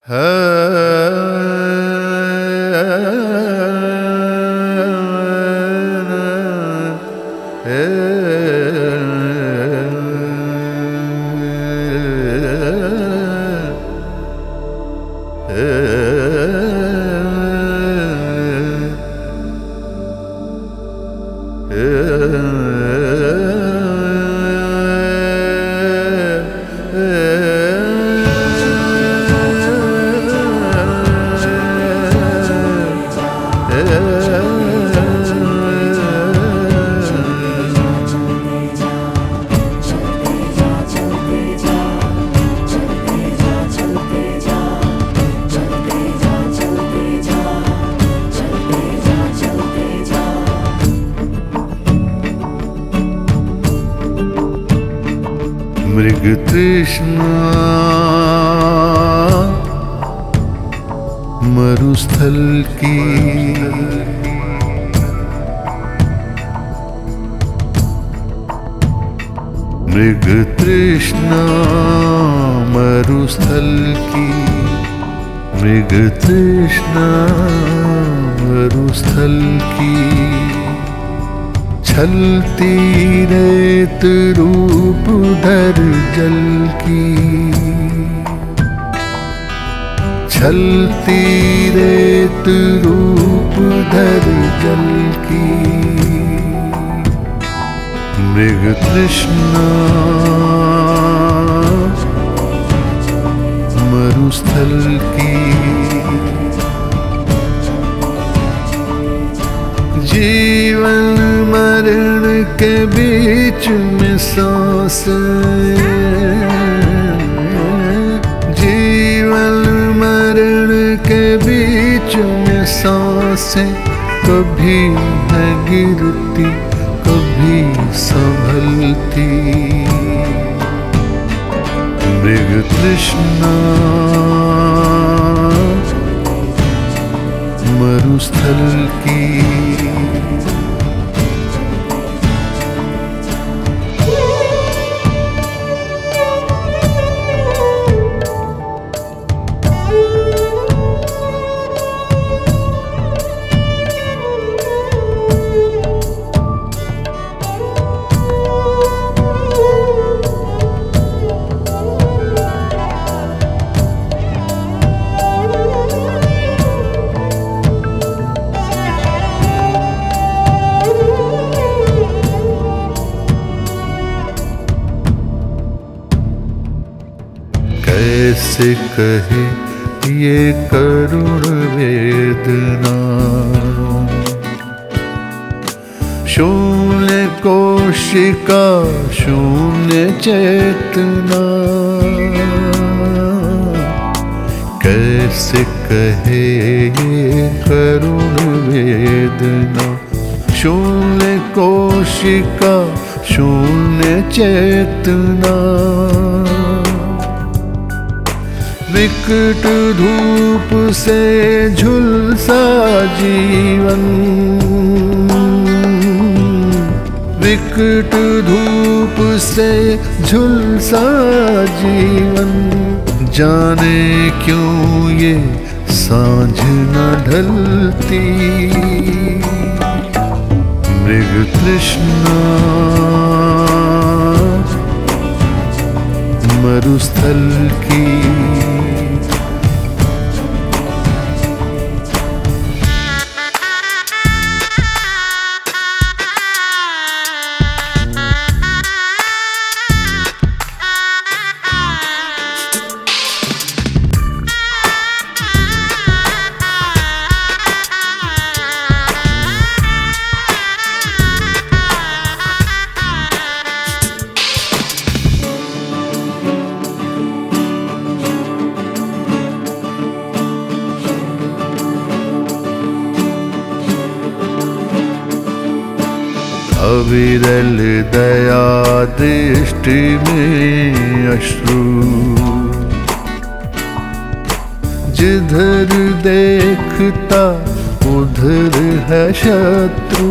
मृग तृष्णा मरुस्थल की मृग तृष्णा मरुस्थल की मृग तृष्णा मरुस्थल की छलती रेत रूप धर जल की छलती रेत रूप धर जल की मृग तृष्णा मरुस्थल की जीवन मरण के बीच में सांस जीवन मरण के बीच में सांसें कभी है गिरती कभी संभलती मृग तृष्णा मरुस्थल की कैसे कहे ये करुण वेदना शून्य कोशिका शून्य चेतना कैसे कहे ये करुण वेदना शून्य कोशिका शून्य चेतना विकट धूप से झुलसा जीवन विकट धूप से झुलसा जीवन जाने क्यों ये सांझ न ढलती मृग तृष्णा मरुस्थल की अविरल दया दृष्टि में अश्रु जिधर देखता उधर है शत्रु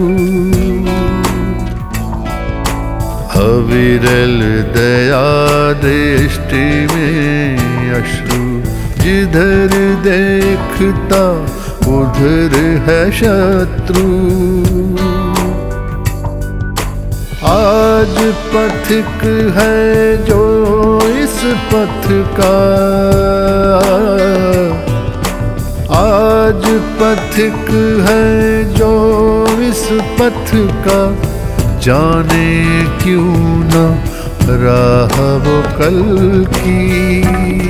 अविरल दया दृष्टि में अश्रु जिधर देखता उधर है शत्रु। आज पथिक है जो इस पथ का, आज पथिक है जो इस पथ का, जाने क्यों न राह वो कल की।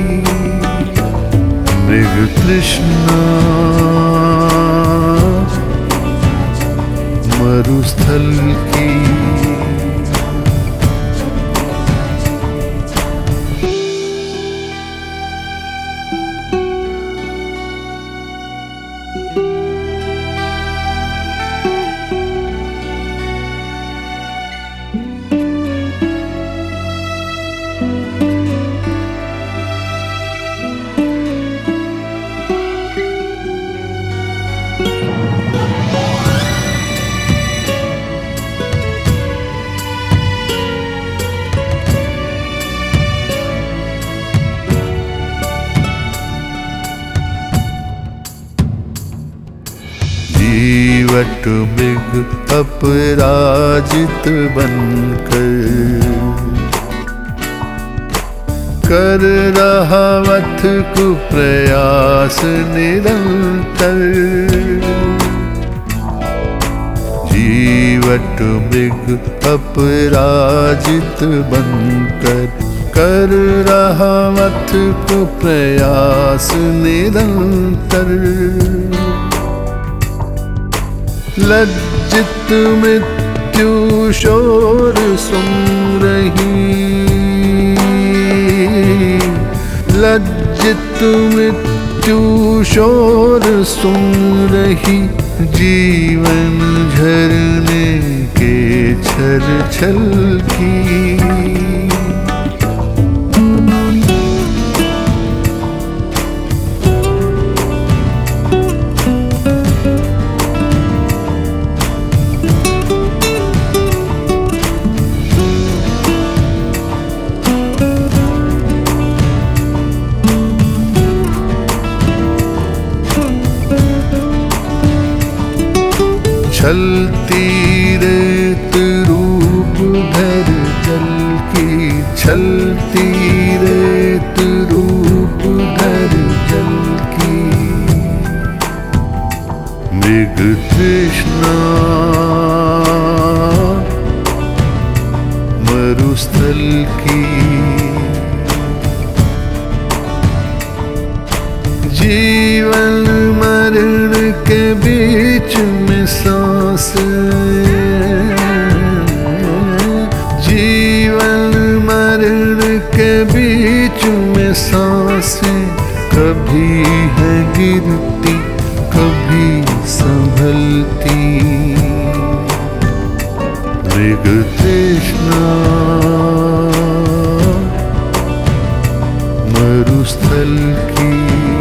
मृग तृष्णा मरुस्थल की। जीवट मृग अपराजित बनकर, कर रहा वथ को प्रयास निरंतर। जीवट मृग अपराजित बनकर, कर रहा वथ को प्रयास निरंतर। लज्जित मृत्यु शोर सुन रही, लज्जित मृत्यु शोर सुन रही। जीवन झरने के छल छल की। छलती रेत रूप धर जल की, छलती रेत रूप धर जल की। मृग तृष्णा मरुस्थल की। जीवन मरण के बीच में सांस, जीवन मरण के बीच में सांसें। कभी है गिरती कभी संभलती। मृग तृष्णा मरुस्थल की।